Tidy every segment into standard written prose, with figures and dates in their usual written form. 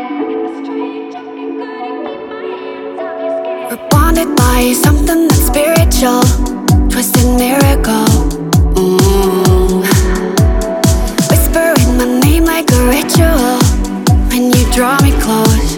We're bonded by something that's spiritual, twisted miracle. Whispering my name like a ritual when you draw me close.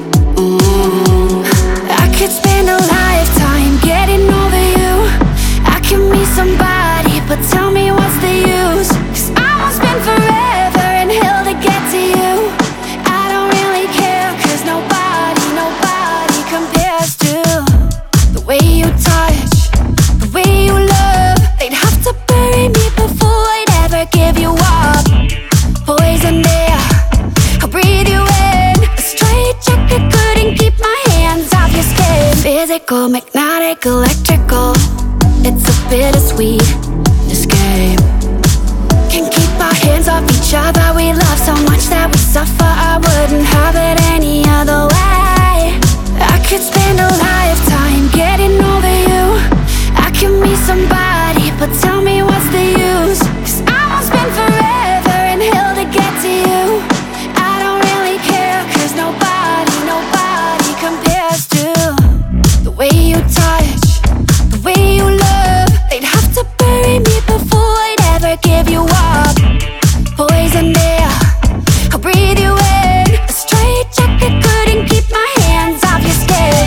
I could spend a lifetime getting over you. I can meet somebody, but tell me what's the use? 'Cause I won't spend forever in hell to get to you. I don't really care, 'cause nobody compares to the way you touch, the way you love. They'd have to bury me before I'd ever give you up. Poison air, I'll breathe you in. A straight jacket couldn't keep my hands off your skin. Physical, magnetic, electrical. It's a bittersweet escape. Can't keep our hands off each other. We love so much that we suffer. I wouldn't have it any other way. I could spend a lifetime getting over you. I can meet somebody, but tell me what's the use? 'Cause I won't spend forever in hell to get to you. I don't really care, 'cause nobody compares to the way you touch, the way you love. They'd have to bury me before I'd ever give you up. Poison air, I'll breathe you in. A straight jacket couldn't keep my hands off your skin.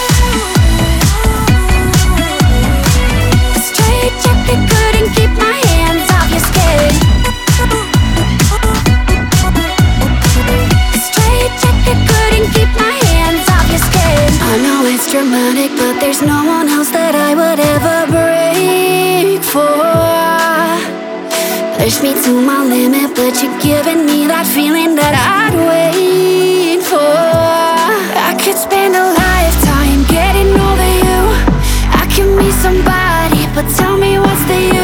A straight jacket couldn't keep my hands off your skin. A straight jacket couldn't keep my hands off your skin. I know it's dramatic, but there's no one else that I would ever break for. Push me to my limit, but you're giving me that feeling that I'd wait for. I could spend a lifetime getting over you. I can meet somebody, but tell me what's the use?